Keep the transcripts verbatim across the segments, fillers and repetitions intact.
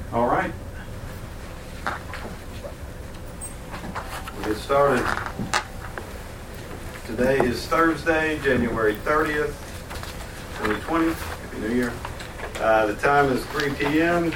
All right. We'll get started. Today is Thursday, January thirtieth, twenty twenty. Happy New Year. Uh, the time is three p.m.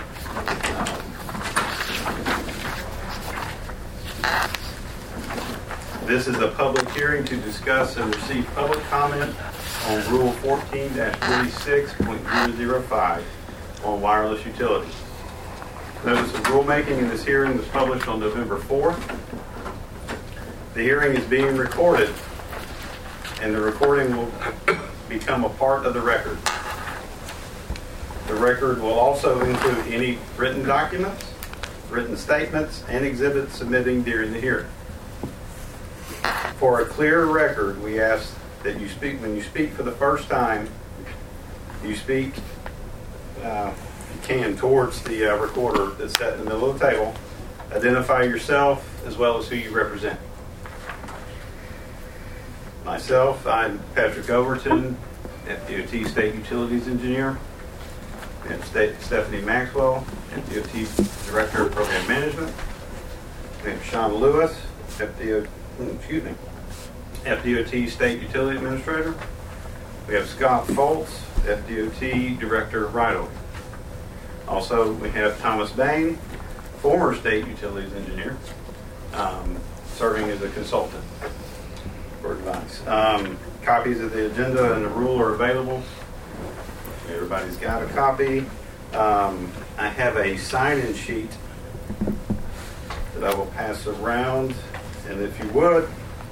This is a public hearing to discuss and receive public comment on Rule fourteen forty-six point zero zero five on wireless utilities. Notice of rulemaking in this hearing was published on November fourth. The hearing is being recorded, and the recording will become a part of the record. The record will also include any written documents, written statements, and exhibits submitted during the hearing. For a clear record, we ask that you speak, when you speak for the first time, you speak, uh, you can, towards the uh, recorder that's set in the middle of the table. Identify yourself as well as who you represent. Myself, I'm Patrick Overton, F D O T State Utilities Engineer. We have State Stephanie Maxwell, F D O T Director of Program Management. We have Sean Lewis, F D O T, excuse me, F D O T State Utility Administrator. We have Scott Foltz, F D O T Director of Right-of-Way. Also, we have Thomas Bain, former State Utilities Engineer, um, serving as a consultant for advice. Um, copies of the agenda and the rule are available. Everybody's got a copy. Um, I have a sign-in sheet that I will pass around, and if you would,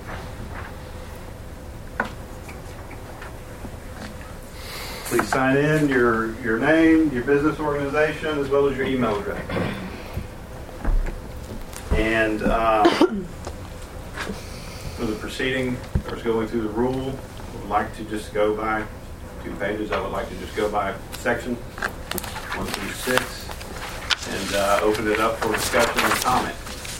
please sign in your, your name, your business organization, as well as your email address. And um, for the proceeding, I was going through the rule. I would like to just go by two pages. I would like to just go by section one through six and uh, open it up for discussion and comment.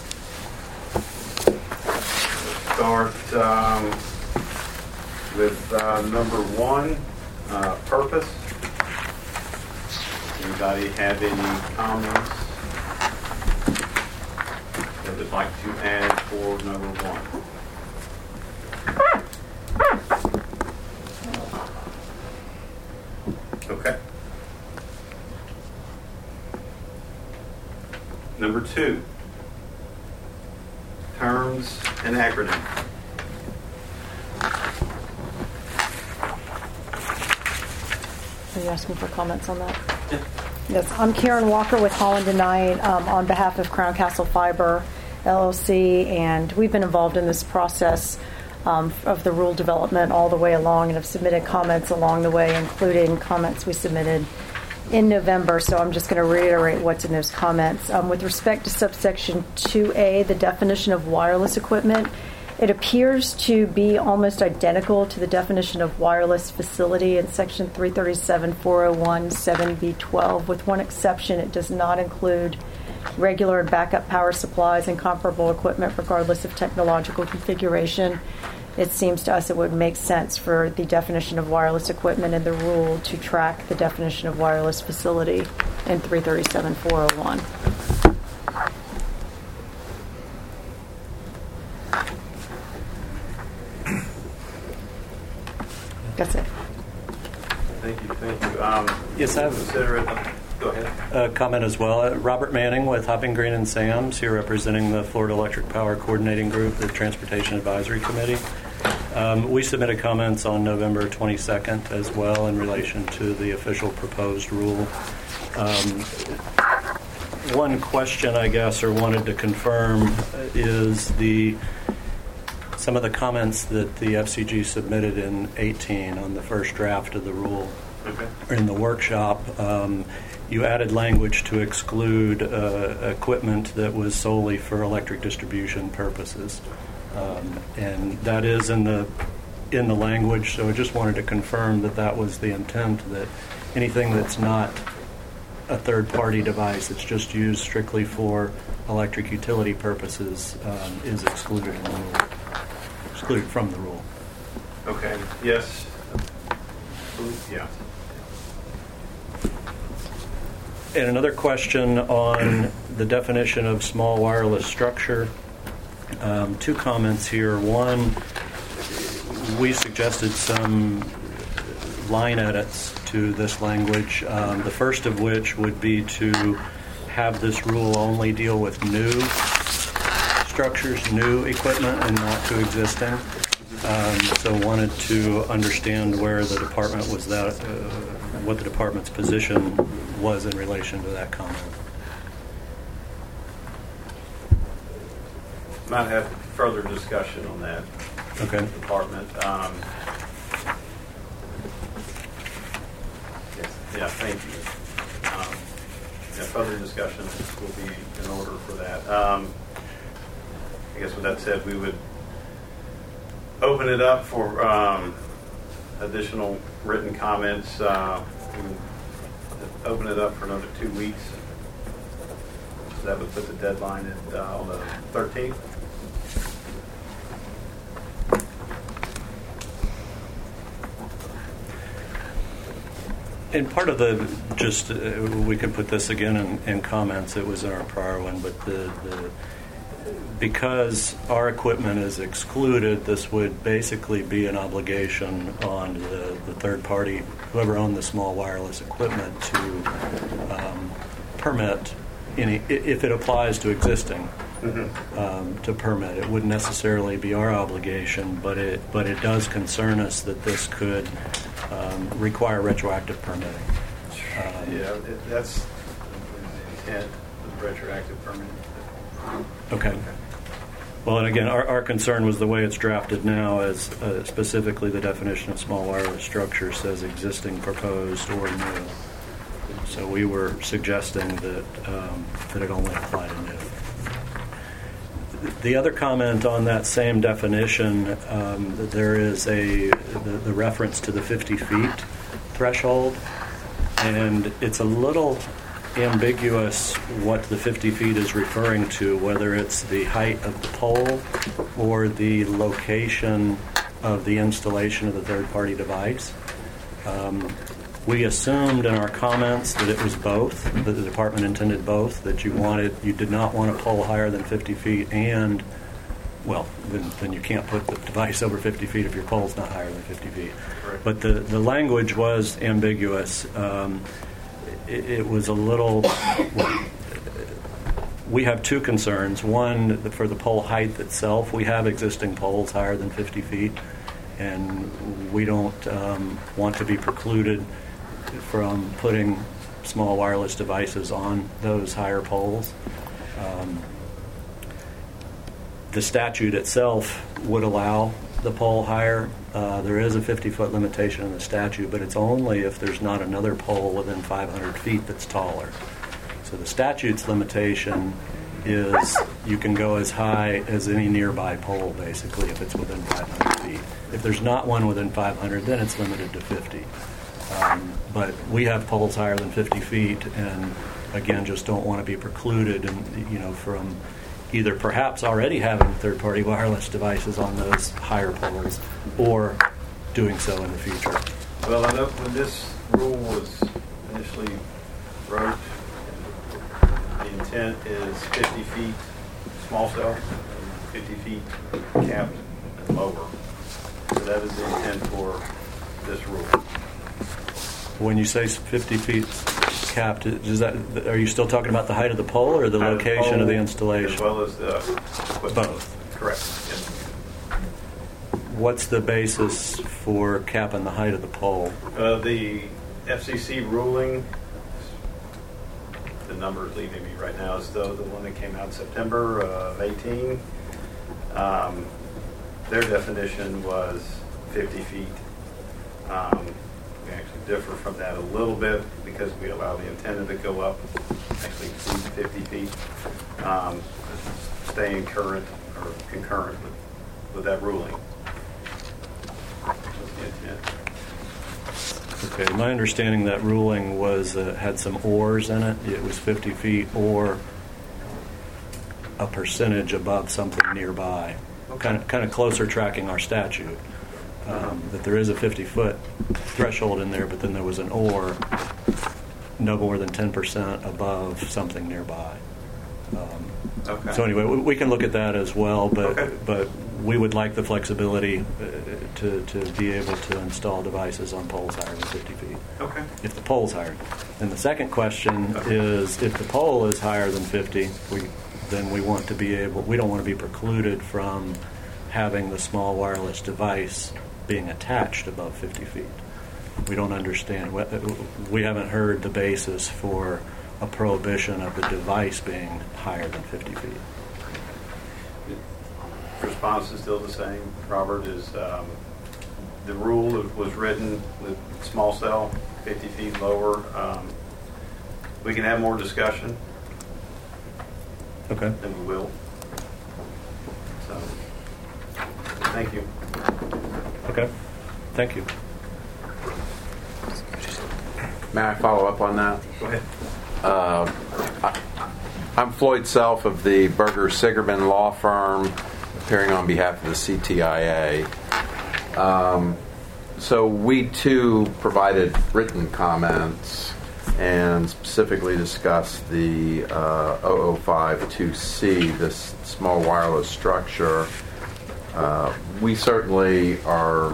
We'll start um, with uh, number one. Uh, purpose. Anybody have any comments that they'd like to add for number one? Okay. Number two. Terms and acronyms. Are you asking for comments on that? Yeah. Yes, I'm Karen Walker with Holland and Knight um, on behalf of Crown Castle Fiber, L L C, and we've been involved in this process um, of the rule development all the way along and have submitted comments along the way, including comments we submitted in November, so I'm just going to reiterate what's in those comments. Um, with respect to subsection two A, the definition of wireless equipment, it appears to be almost identical to the definition of wireless facility in section three thirty-seven point four oh one seven B twelve. With one exception, it does not include regular and backup power supplies and comparable equipment regardless of technological configuration. It seems to us it would make sense for the definition of wireless equipment in the rule to track the definition of wireless facility in three thirty-seven point four oh one. That's it. Thank you. Thank you. Um, yes, I have consider it. Go ahead. A comment as well. Uh, Robert Manning with Hopping Green and Sam's, here representing the Florida Electric Power Coordinating Group, the Transportation Advisory Committee. Um, we submitted comments on November twenty-second as well in relation to the official proposed rule. Um, one question, I guess, or wanted to confirm is the some of the comments that the F C G submitted in eighteen on the first draft of the rule. Okay. In the workshop, um, you added language to exclude uh, equipment that was solely for electric distribution purposes, um, and that is in the in the language. So I just wanted to confirm that that was the intent, that anything that's not a third-party device, it's just used strictly for electric utility purposes, um, is excluded in the rule. Excluded from the rule. Okay. Yes. Yeah. And another question on the definition of small wireless structure. Um, two comments here. One, we suggested some line edits to this language, um, the first of which would be to have this rule only deal with new structures, new equipment, and not to existing. Um, so wanted to understand where the department was that, uh, what the department's position was in relation to that comment. Might have further discussion on that. Okay. Department. Um, yes, yeah, thank you. Um, yeah, further discussion will be in order for that. Um, I guess with that said, we would open it up for um, additional written comments. Uh, we would open it up for another two weeks. So that would put the deadline at, uh, on the thirteenth. And part of the, just, uh, we can put this again in, in comments, it was in our prior one, but the, the because our equipment is excluded, this would basically be an obligation on the, the third party, whoever owned the small wireless equipment, to um, permit any, if it applies to existing, mm-hmm. um, to permit. It wouldn't necessarily be our obligation, but it but it does concern us that this could um, require retroactive permitting. Um, yeah, it, that's the intent of retroactive permitting. Okay. Well, and again, our, our concern was the way it's drafted now, as uh, specifically the definition of small wireless structure says existing, proposed, or new. So we were suggesting that um, that it only apply to new. The other comment on that same definition, um, there is a the, the reference to the fifty feet threshold, and it's a little ambiguous what the fifty feet is referring to, whether it's the height of the pole or the location of the installation of the third-party device. Um, we assumed in our comments that it was both, that the department intended both, that you wanted, you did not want a pole higher than fifty feet, and, well, then, then you can't put the device over fifty feet if your pole's not higher than fifty feet. Right. But the, the language was ambiguous. Um, It was a little, well, we have two concerns. One, for the pole height itself, we have existing poles higher than fifty feet, and we don't um, want to be precluded from putting small wireless devices on those higher poles. Um, the statute itself would allow the pole higher. Uh, there is a fifty-foot limitation in the statute, but it's only if there's not another pole within five hundred feet that's taller. So the statute's limitation is you can go as high as any nearby pole, basically, if it's within five hundred feet. If there's not one within five hundred, then it's limited to fifty. Um, but we have poles higher than fifty feet, and again, just don't want to be precluded, and you know, from either perhaps already having third-party wireless devices on those higher poles, or doing so in the future. Well, I know when this rule was initially wrote, the intent is fifty feet small cell, fifty feet capped and lower. So that is the intent for this rule. When you say fifty feet capped, is that, are you still talking about the height of the pole or the height location of, the of the installation? As well as the equipment. Both. Correct. Yes. What's the basis for capping the height of the pole? Uh, the F C C ruling, the number leaving me right now, is the, the one that came out in September of eighteen. Um, their definition was fifty feet. Um, we actually differ from that a little bit because we allow the antenna to go up, actually exceed fifty feet, um, staying current or concurrent with, with that ruling. Okay, my understanding that ruling was uh, had some ors in it. It was fifty feet or a percentage above something nearby. Kind of, kind of closer tracking our statute. Um, that there is a fifty foot threshold in there, but then there was an or no more than ten percent above something nearby. Um, Okay. So anyway, we, we can look at that as well, but Okay. but we would like the flexibility uh, to, to be able to install devices on poles higher than fifty feet. Okay. If the pole's higher. And the second question Okay. is, if the pole is higher than fifty, we, then we want to be able, we don't want to be precluded from having the small wireless device being attached above fifty feet. We don't understand, we- we haven't heard the basis for a prohibition of the device being higher than fifty feet. Response is still the same, Robert, is um, the rule that was written with small cell, fifty feet lower. Um, we can have more discussion, Okay. and we will. So, thank you. Okay. Thank you. May I follow up on that? Go ahead. Uh, I, I'm Floyd Self of the Berger Sigerman Law Firm, appearing on behalf of the C T I A. Um, so we too provided written comments and specifically discussed the uh, zero zero five two C, this small wireless structure. Uh, we certainly are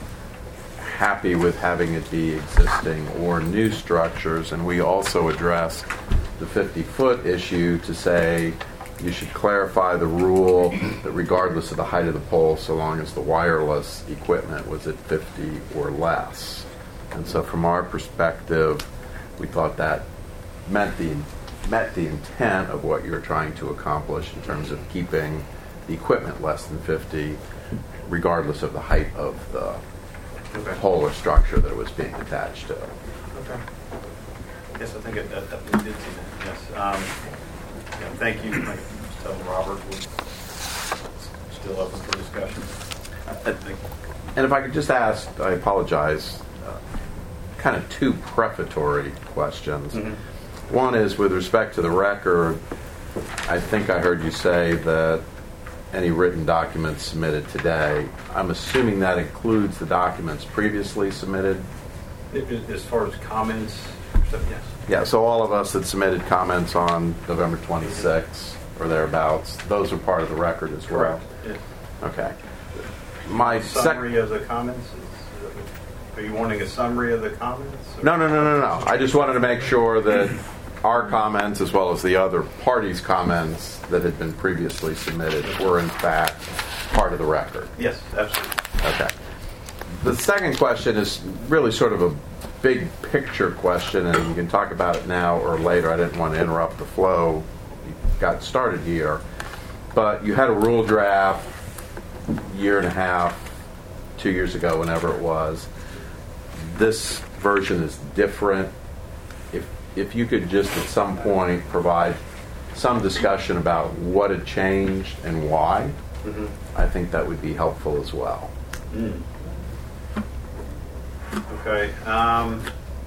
happy with having it be existing or new structures, and we also addressed the fifty-foot issue to say you should clarify the rule that regardless of the height of the pole, so long as the wireless equipment was at fifty or less. And so from our perspective, we thought that met the, met the intent of what you're trying to accomplish in terms of keeping the equipment less than fifty, regardless of the height of the Okay. pole or structure that it was being attached to. Okay. Yes, I think it, that, that we did see that. Yes. Um, yeah, thank you. Like, just tell Robert we're still open for discussion. Thank you. And if I could just ask, I apologize, uh, kind of two prefatory questions. Mm-hmm. One is with respect to the record, I think I heard you say that any written documents submitted today, I'm assuming that includes the documents previously submitted? It- it- As far as comments, so yes. Yeah, so all of us that submitted comments on November twenty-sixth or thereabouts, those are part of the record as well? Yes. Okay. My sec- Summary of the comments? Is- is that what- Are you wanting a summary of the comments? or- No, no, no, no, no. I just wanted to make sure that our comments, as well as the other parties' comments that had been previously submitted, were in fact part of the record. Yes, absolutely. Okay. The second question is really sort of a big picture question, and you can talk about it now or later. I didn't want to interrupt the flow. You got started here. But you had a rule draft a year and a half, two years ago, whenever it was. This version is different. If if you could just at some point provide some discussion about what had changed and why, Mm-hmm. I think that would be helpful as well. Mm. Okay. Um,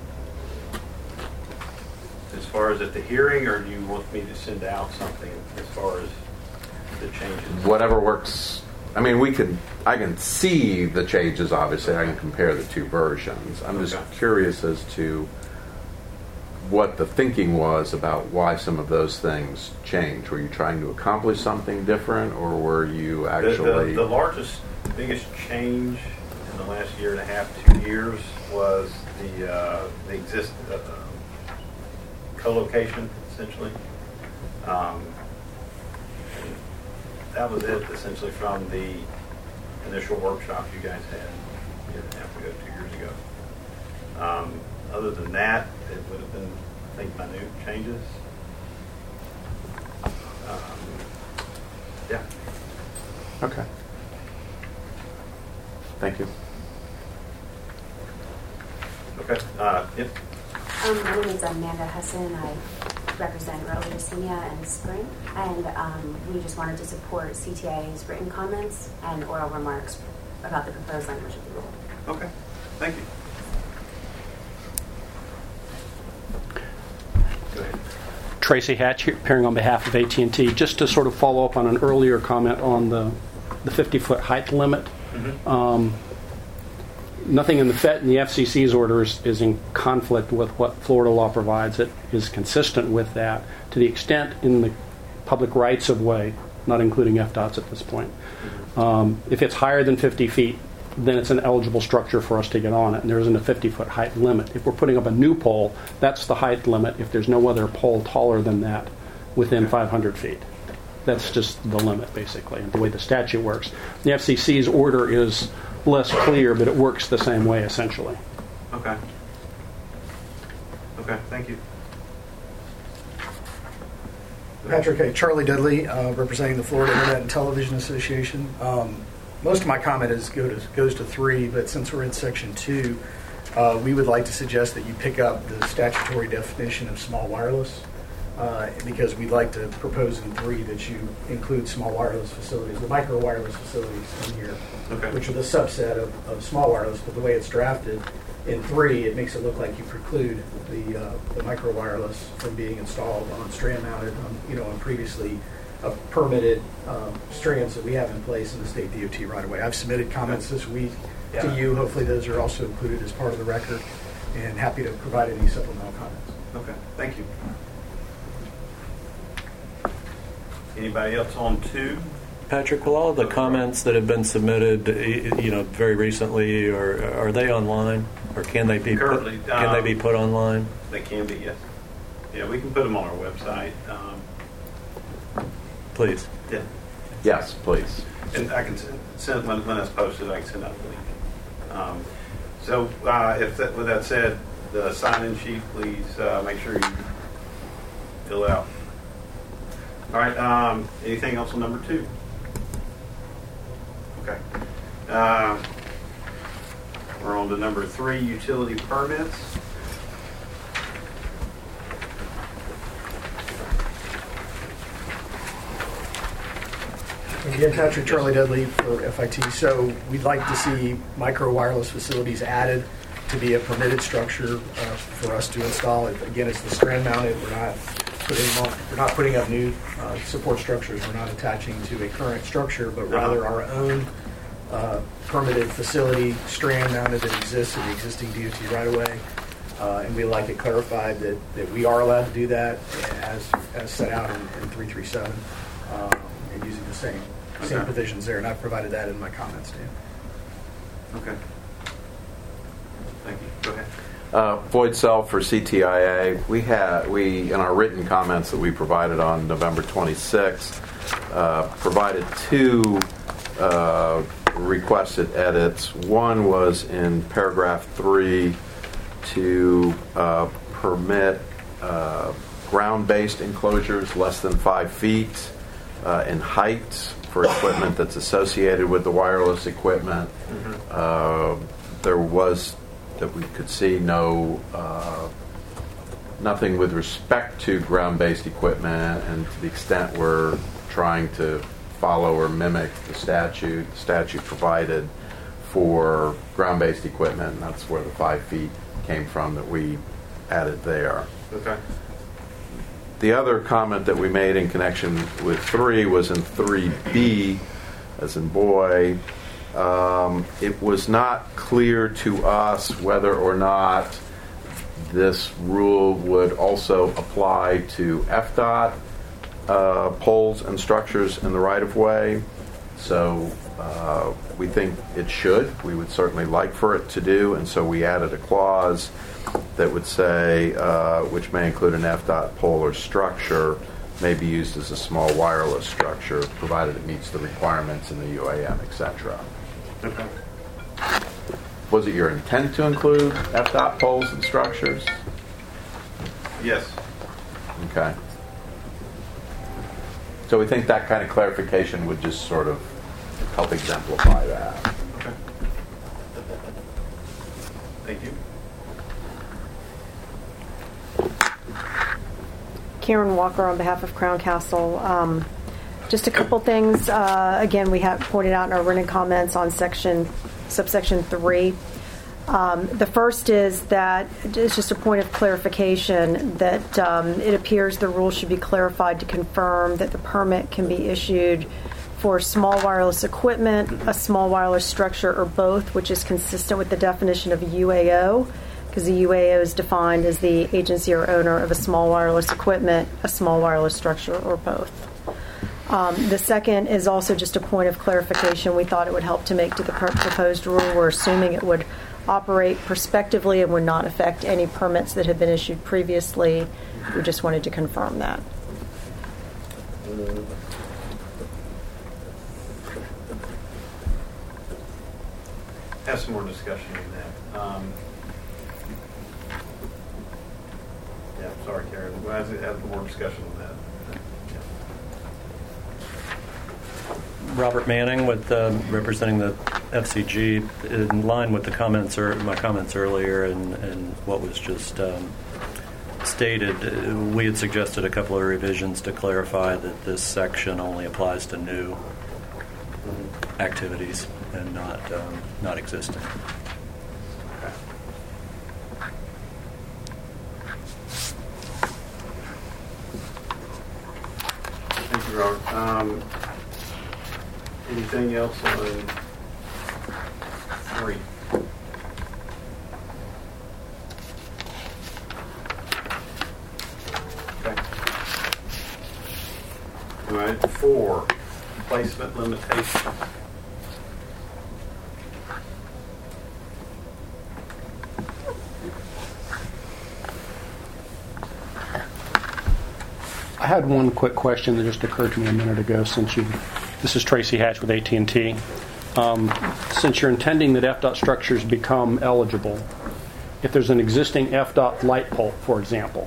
as far as at the hearing, or do you want me to send out something as far as the changes? Whatever works. I mean, we can. I can see the changes. Obviously, I can compare the two versions. I'm just Okay. curious as to what the thinking was about why some of those things changed. Were you trying to accomplish something different, or were you The, actually? the, the largest, biggest change in the last year and a half, two years, was the uh, the exist uh, co-location, essentially. Um, that was it, essentially, from the initial workshop you guys had a year and a half ago, two years ago. Um, other than that, it would have been, I think, minute changes. Um, yeah. Okay. Thank you. Okay. Uh, yep. Um, my name is Amanda Husson. I represent Early Leucemia and Spring, and um, we just wanted to support C T A's written comments and oral remarks about the proposed language of the rule. Okay. Thank you. Go ahead. Tracy Hatch here, appearing on behalf of A T and T. Just to sort of follow up on an earlier comment on the the fifty-foot height limit. Mm-hmm. Um, nothing in the F E T and the F C C's orders is in conflict with what Florida law provides. It is consistent with that to the extent in the public rights of way, not including F DOTs at this point. Um, if it's higher than fifty feet, then it's an eligible structure for us to get on it, and there isn't a fifty-foot height limit. If we're putting up a new pole, that's the height limit if there's no other pole taller than that within five hundred feet. That's just the limit, basically, the way the statute works. The F C C's order is less clear, but it works the same way, essentially. Okay. Okay, thank you. Patrick, hey, Charlie Dudley, uh, representing the Florida Internet and Television Association. Um, most of my comment is go to, goes to three, but since we're in section two, uh, we would like to suggest that you pick up the statutory definition of small wireless, uh, because we'd like to propose in three that you include small wireless facilities, the micro wireless facilities in here, Okay. which are the subset of, of small wireless, but the way it's drafted in three, it makes it look like you preclude the uh, the micro wireless from being installed on strand mounted, on, you know, on previously uh, permitted um, strands that we have in place in the state D O T right away. I've submitted comments this week Yeah. to you. Hopefully, those are also included as part of the record, and happy to provide any supplemental comments. Okay, thank you. Anybody else on two? Patrick, will all the comments that have been submitted, y- you know, very recently, or are they online, or can they be put, Currently, can they be um, put online? They can be, yes. Yeah, we can put them on our website. Um, Please. yeah. Yes, please. And I can send, send when, when that's posted, I can send out the link. Um, so, uh, if that, with that said, the sign-in sheet, please uh, make sure you fill out. All right. Um, anything else on number two? Okay. Uh, we're on to number three, utility permits. Again, Patrick, Charlie Dudley for F I T. So we'd like to see micro wireless facilities added to be a permitted structure uh, for us to install. It, again, it's the strand mounted. We're not putting them on, we're not putting up new uh, support structures. We're not attaching to a current structure, but rather our own uh, permitted facility, strand mounted, that exists in the existing D O T right away. Uh, and we'd like it clarified that, that we are allowed to do that as as set out in, in three three seven, uh, and using the same same Okay. provisions there. And I've provided that in my comments, Dan. Okay. Thank you. Go ahead. Uh, Floyd Self for C T I A. We had we in our written comments that we provided on November twenty-sixth uh, provided two uh, requested edits. One was in paragraph three to uh, permit uh, ground-based enclosures less than five feet uh, in height for equipment that's associated with the wireless equipment. Mm-hmm. Uh, there was, that we could see, no uh, nothing with respect to ground-based equipment, and to the extent we're trying to follow or mimic the statute, the statute provided for ground-based equipment, and that's where the five feet came from that we added there. Okay. The other comment that we made in connection with three was in three B, as in boy. Um, it was not clear to us whether or not this rule would also apply to F DOT uh, poles and structures in the right-of-way. So uh, we think it should. We would certainly like for it to do, and so we added a clause that would say, uh, which may include an F DOT pole or structure, may be used as a small wireless structure, provided it meets the requirements in the U A M, et cetera. Okay. Was it your intent to include F DOT poles and structures? Yes. Okay. So we think that kind of clarification would just sort of help exemplify that. Okay. Thank you. Karen Walker on behalf of Crown Castle. Um, just a couple things. Uh, again, we have pointed out in our written comments on section subsection three. Um, the first is that it's just a point of clarification that um, it appears the rule should be clarified to confirm that the permit can be issued for small wireless equipment, a small wireless structure, or both, which is consistent with the definition of a U A O, because the U A O is defined as the agency or owner of a small wireless equipment, a small wireless structure, or both. Um, the second is also just a point of clarification. We thought it would help to make to the pr- proposed rule. We're assuming it would operate prospectively and would not affect any permits that had been issued previously. We just wanted to confirm that. Have some more discussion on that. Um, yeah, sorry, Karen. We'll have to have more discussion on that. Robert Manning with uh, representing the F C G, in line with the comments or my comments earlier and, and what was just um, stated. Uh, we had suggested a couple of revisions to clarify that this section only applies to new activities and not um, not existing. Thank you, Robert. Um, anything else on three? Okay. All right, four, placement limitation. I had one quick question that just occurred to me a minute ago. Since you, this is Tracy Hatch with A T and T. Um, since you're intending that F DOT structures become eligible, if there's an existing F DOT light pole, for example,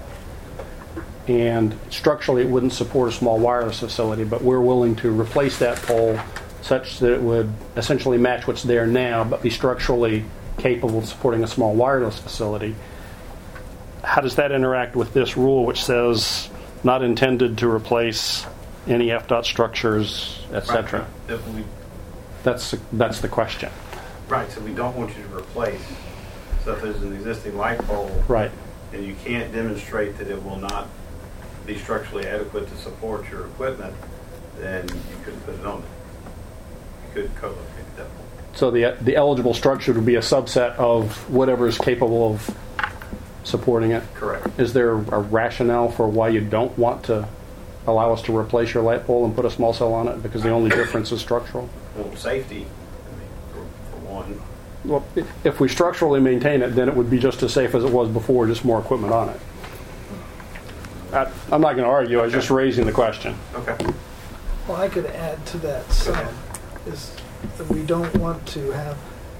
and structurally it wouldn't support a small wireless facility, but we're willing to replace that pole such that it would essentially match what's there now, but be structurally capable of supporting a small wireless facility, how does that interact with this rule, which says not intended to replace any F DOT structures, et cetera? Right. If we, that's that's the question. right, so we don't want you to replace. So if there's an existing light pole, Right. and you can't demonstrate that it will not be structurally adequate to support your equipment, then you couldn't put it on it. You couldn't co-locate that pole. So the the eligible structure would be a subset of whatever is capable of supporting it. Correct. Is there a rationale for why you don't want to allow us to replace your light pole and put a small cell on it? Because the only difference is structural. Well, safety, I mean, for, for one. Well, if we structurally maintain it, then it would be just as safe as it was before, just more equipment on it. I, I'm not going to argue. I was just raising the question. Okay. Well, I could add to that some, is that we don't want to have,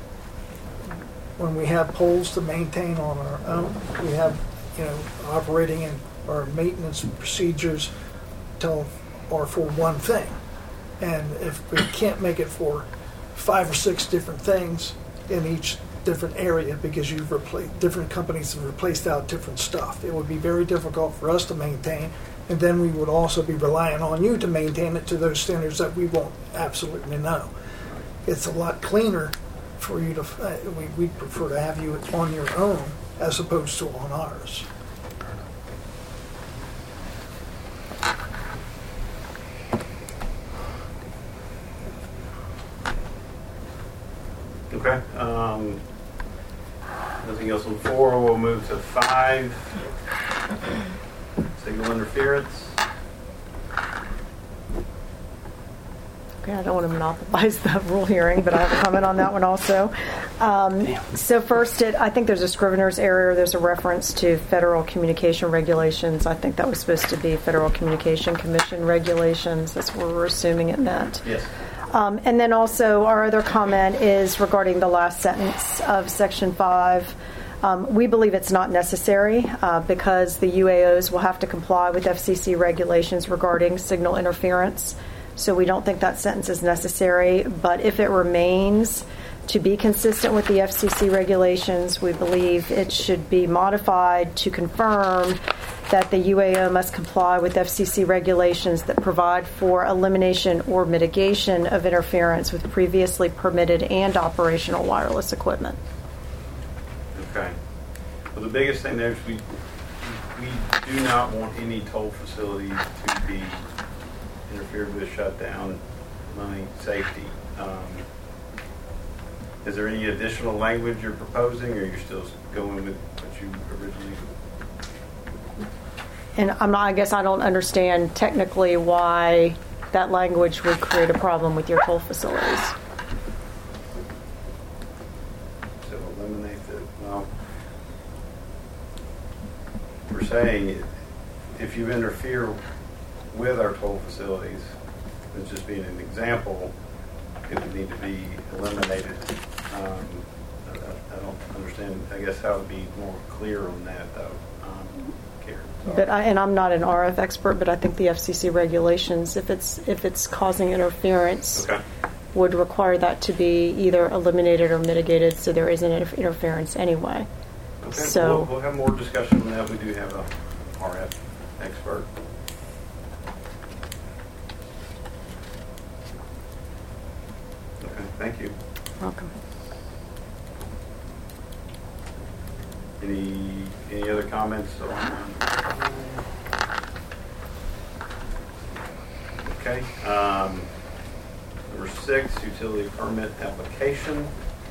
when we have poles to maintain on our own, we have, you know, operating and our maintenance procedures tell are for one thing. And if we can't make it for five or six different things in each different area because you've replaced, different companies have replaced out different stuff, it would be very difficult for us to maintain. And then we would also be relying on you to maintain it to those standards that we won't absolutely know. It's a lot cleaner for you to, uh, we, we'd prefer to have you on your own as opposed to on ours. Okay. Um, nothing else on four. We'll move to five. Signal interference. Okay, I don't want to monopolize the rule hearing, but I have a comment on that one also. Um, so first, it, I think there's a scrivener's error. There's a reference to Federal Communication Regulations. I think that was supposed to be Federal Communication Commission Regulations. That's where we're assuming it meant. Yes. Um, and then also our other comment is regarding the last sentence of Section five. Um, we believe it's not necessary uh, because the U A Os will have to comply with F C C regulations regarding signal interference. So we don't think that sentence is necessary. But if it remains to be consistent with the F C C regulations, we believe it should be modified to confirm that the U A O must comply with F C C regulations that provide for elimination or mitigation of interference with previously permitted and operational wireless equipment. Okay. Well, the biggest thing there is we we do not want any toll facility to be interfered with, shut down, money, safety. Um, Is there any additional language you're proposing, or you're still going with what you originally? And I'm not, I guess I don't understand technically why that language would create a problem with your toll facilities. So eliminate the, well, we're saying if you interfere with our toll facilities, it's just being an example, it would need to be eliminated. Um, I, I don't understand, I guess, how to be more clear on that, though. Um, Karen, sorry. But I, and I'm not an R F expert, but I think the F C C regulations, if it's if it's causing interference, Okay. would require that to be either eliminated or mitigated, so there isn't inter- interference anyway. Okay, So- we'll, we'll have more discussion on that. We do have a R F expert. Okay, thank you. Welcome. Any any other comments on? Okay. Um, number six, utility permit application.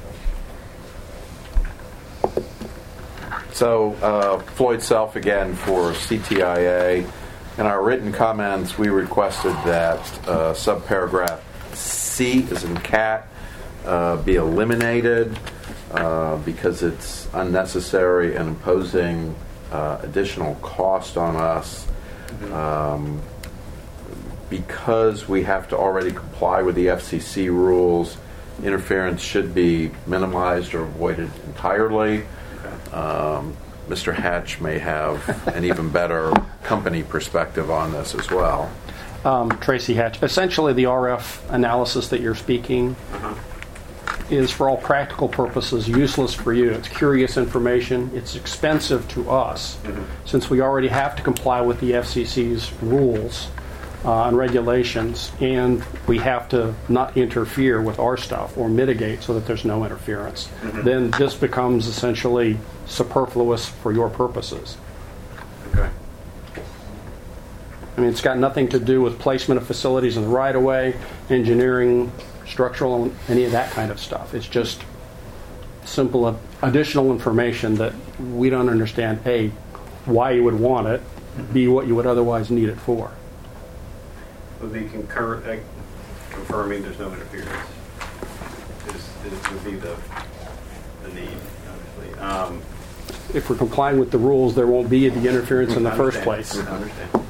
So uh, Floyd Self again for C T I A. In our written comments, we requested that uh, subparagraph C, as in cat, uh, be eliminated uh, because it's unnecessary and imposing uh, additional cost on us. Um, because we have to already comply with the F C C rules, interference should be minimized or avoided entirely. Um, Mister Hatch may have an even better company perspective on this as well. Um, Tracy Hatch. Essentially, the R F analysis that you're speaking Uh-huh. is, for all practical purposes, useless for you. It's curious information. It's expensive to us, Mm-hmm. since we already have to comply with the F C C's rules uh, and regulations, and we have to not interfere with our stuff or mitigate so that there's no interference. Mm-hmm. Then this becomes essentially superfluous for your purposes. Okay. I mean, it's got nothing to do with placement of facilities in the right-of-way, engineering, structural, any of that kind of stuff. It's just simple additional information that we don't understand, A, why you would want it, B, what you would otherwise need it for. Would be concur, uh, confirming there's no interference. Is, is would be the the need, obviously. Um, If we're complying with the rules, there won't be the interference in the I first understand. place. I understand.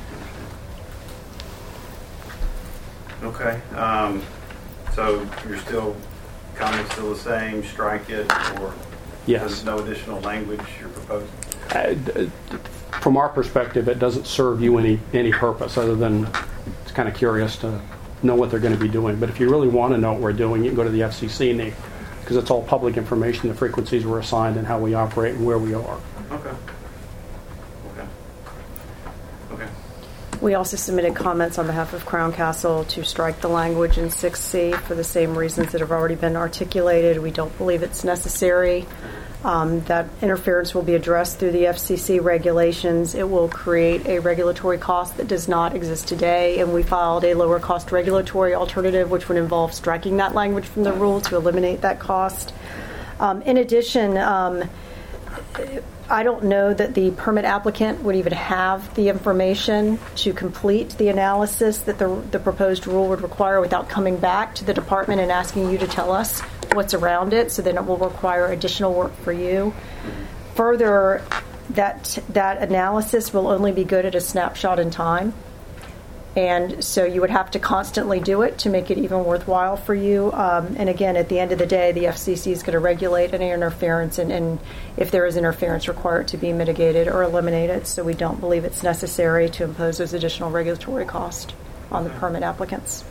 Okay. Um, so you're still, comments still the same, strike it, or Yes. there's no additional language you're proposing? Uh, d- From our perspective, it doesn't serve you any, any purpose other than it's kind of curious to know what they're going to be doing. But if you really want to know what we're doing, you can go to the F C C and they, because it's all public information, the frequencies we're assigned and how we operate and where we are. Okay. Okay. Okay. We also submitted comments on behalf of Crown Castle to strike the language in six C for the same reasons that have already been articulated. We don't believe it's necessary. Um, that interference will be addressed through the F C C regulations. It will create a regulatory cost that does not exist today, and we filed a lower cost regulatory alternative, which would involve striking that language from the rule to eliminate that cost. Um, in addition, um, I don't know that the permit applicant would even have the information to complete the analysis that the, the proposed rule would require without coming back to the department and asking you to tell us what's around it, so then it will require additional work for you. Further, that that analysis will only be good at a snapshot in time. And so you would have to constantly do it to make it even worthwhile for you. Um, and again, at the end of the day, the F C C is going to regulate any interference, and, and if there is interference, require it to be mitigated or eliminated. So we don't believe it's necessary to impose those additional regulatory costs on the permit applicants.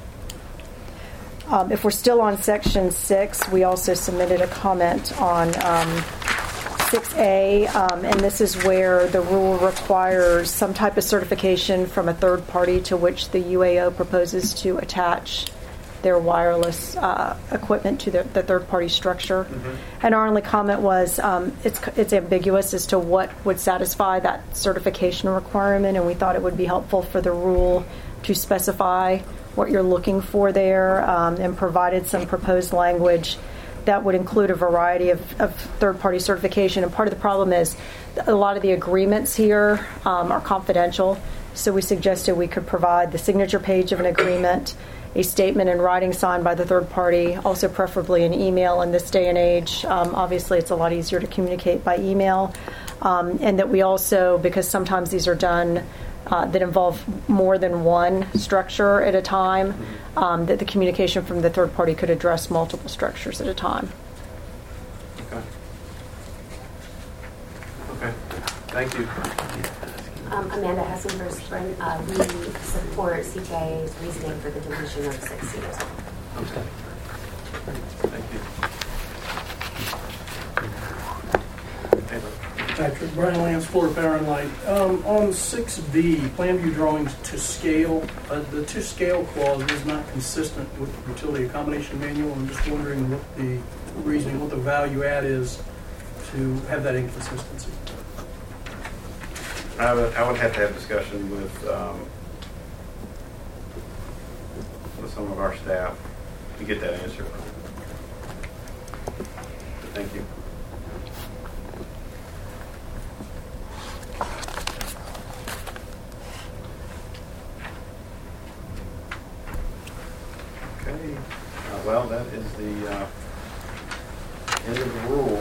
Um, if we're still on Section six, we also submitted a comment on um, six A, um, and this is where the rule requires some type of certification from a third party to which the U A O proposes to attach their wireless uh, equipment to the, the third party structure. Mm-hmm. And our only comment was um, it's, it's ambiguous as to what would satisfy that certification requirement, and we thought it would be helpful for the rule to specify what you're looking for there, um, and provided some proposed language that would include a variety of, of third-party certification. And part of the problem is a lot of the agreements here um, are confidential. So we suggested we could provide the signature page of an agreement, a statement in writing signed by the third party, also preferably an email in this day and age. Um, obviously, it's a lot easier to communicate by email. Um, and that we also, because sometimes these are done uh, that involve more than one structure at a time, um, that the communication from the third party could address multiple structures at a time. Okay. Okay. Thank you. Um, Amanda Hessen for Sprint. Uh, we support C T I A's reasoning for the deletion of six C as well. Okay. Thank you. Patrick, Brian Lance, Florida Power and Light. Um, on six B, plan view drawings to scale, uh, the to scale clause is not consistent with the utility accommodation manual. I'm just wondering what the reasoning, what the value add is to have that inconsistency. I would, I would have to have discussion with, um, with some of our staff to get that answer. Thank you. Okay. Uh, well, that is the uh, end of the rule.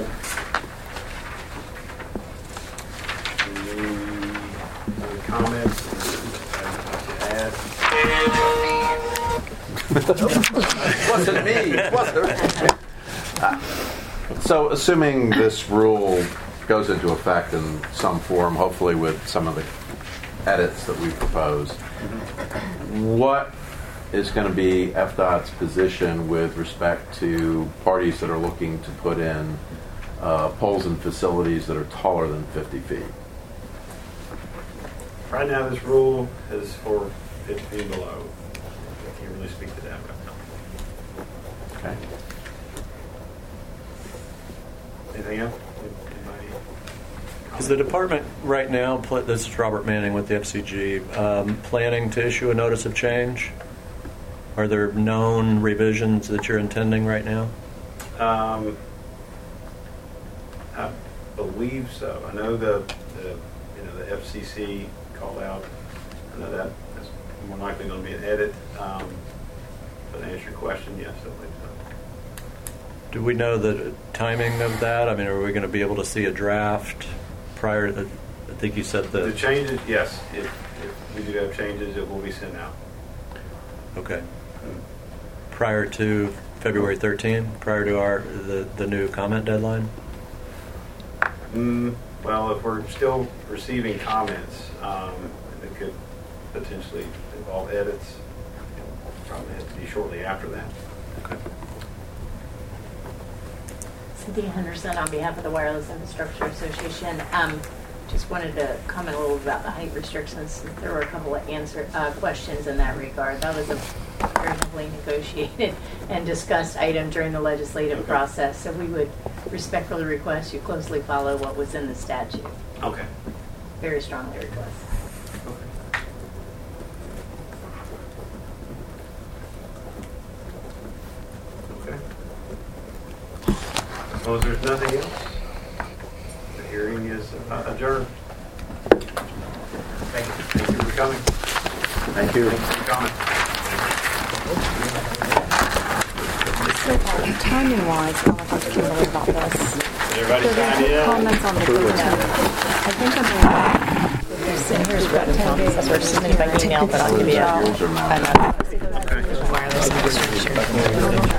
Any comments to add? Wasn't me. Wasn't uh, so, assuming this rule goes into effect in some form, hopefully with some of the edits that we propose, what is going to be F DOT's position with respect to parties that are looking to put in uh, poles and facilities that are taller than fifty feet? Right now, this rule is for fifty feet below. I can't really speak to that right now. Okay. Anything else? Anybody? Is the department right now, pl- this is Robert Manning with the F C G, um, planning to issue a notice of change? Are there known revisions that you're intending right now? Um, I believe so. I know the, the you know the F C C called out. I know that is more likely going to be an edit. Um, but to answer your question, yes, I believe so. Do we know the timing of that? I mean, are we going to be able to see a draft prior to, I think you said The the... changes, yes. If, if we do have changes, it will be sent out. Okay. Prior to February thirteenth, prior to our the, the new comment deadline? Mm, well, if we're still receiving comments, um, it could potentially involve edits. It'll probably have to be shortly after that. Okay. Cynthia Henderson on behalf of the Wireless Infrastructure Association. Um, just wanted to comment a little about the height restrictions. There were a couple of answer uh, questions in that regard. That was a very heavily negotiated and discussed item during the legislative Okay. process. So we would respectfully request you closely follow what was in the statute. Okay. Very strongly request. Okay. Okay. Well, if there's nothing else, the hearing is uh, adjourned. Thank you. Thank you for coming. Thank you. Thank you for coming. Timing wise, I'll talk to Kimberly about this. Everybody So sign there's in? comments on the thirteenth. I think I'm going to. Here's about ten days. Those were submitted by email, but I'll give you a, Rules are not- an, uh, wireless infrastructure.